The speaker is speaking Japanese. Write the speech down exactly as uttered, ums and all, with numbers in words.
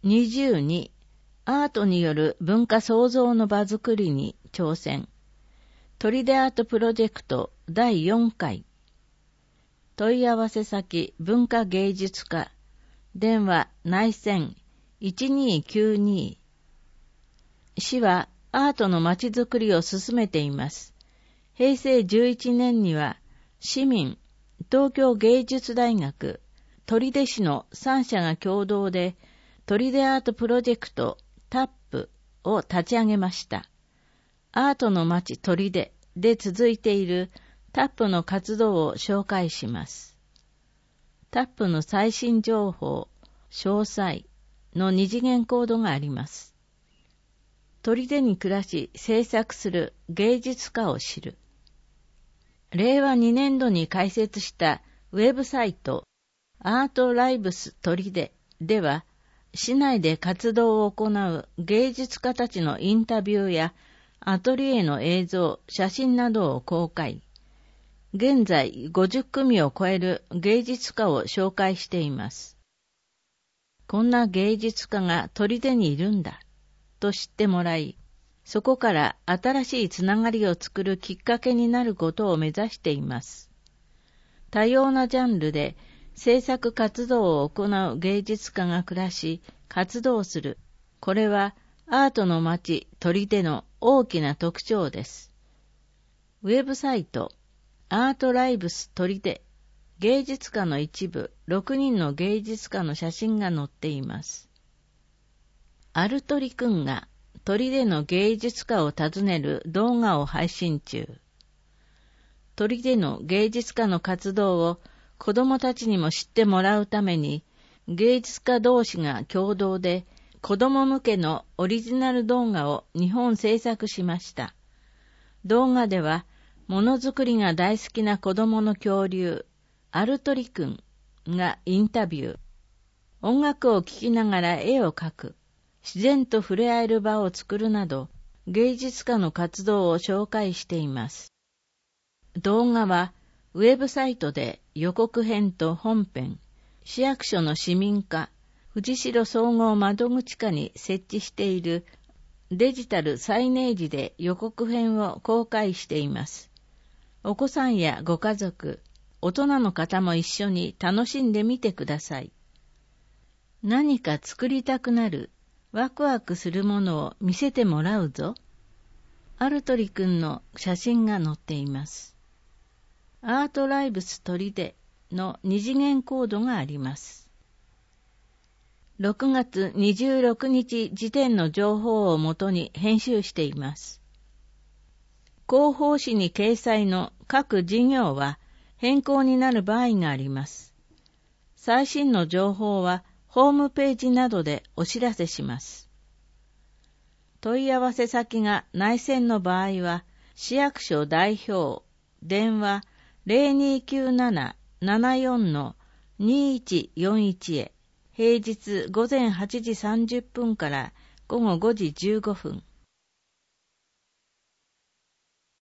にじゅうに、アートによる文化創造の場づくりに挑戦。砦アートプロジェクトだいよんかい。問い合わせ先文化芸術課。電話内線いちにーきゅうに。市はアートのまちづくりを進めています。へいせいじゅういちねんには市民、東京芸術大学、取手市のさんしゃが共同で砦アートプロジェクトタップを立ち上げました。アートの街砦で続いているタップの活動を紹介します。タップの最新情報、詳細の二次元コードがあります。砦に暮らし制作する芸術家を知る。れいわにねんどに開設したウェブサイトアートライブス砦では、市内で活動を行う芸術家たちのインタビューやアトリエの映像、写真などを公開。現在ごじゅっくみを超える芸術家を紹介しています。こんな芸術家が砦にいるんだと知ってもらい、そこから新しいつながりを作るきっかけになることを目指しています。多様なジャンルで制作活動を行う芸術家が暮らし、活動する。これはアートの街砦の大きな特徴です。ウェブサイトアートライブス砦、芸術家の一部、ろくにんの芸術家の写真が載っています。アルトリくんが砦の芸術家を訪ねる動画を配信中。砦の芸術家の活動を子どもたちにも知ってもらうために、芸術家同士が共同で子ども向けのオリジナル動画をにほん制作しました。動画では、ものづくりが大好きな子どもの恐竜、アルトリくんがインタビュー。音楽を聴きながら絵を描く。自然と触れ合える場を作るなど、芸術家の活動を紹介しています。動画は、ウェブサイトで予告編と本編、市役所の市民課、藤代総合窓口課に設置しているデジタルサイネージで予告編を公開しています。お子さんやご家族、大人の方も一緒に楽しんでみてください。何か作りたくなる、ワクワクするものを見せてもらうぞ。アルトリくんの写真が載っています。アートライブス砦の二次元コードがあります。ろくがつにじゅうろくにち時点の情報をもとに編集しています。広報誌に掲載の各事業は変更になる場合があります。最新の情報はホームページなどでお知らせします。問い合わせ先が内線の場合は、市役所代表、電話 ゼロにきゅうなな ななよん にいちよんいち へ、平日午前はちじさんじゅっぷんから午後ごじじゅうごふん。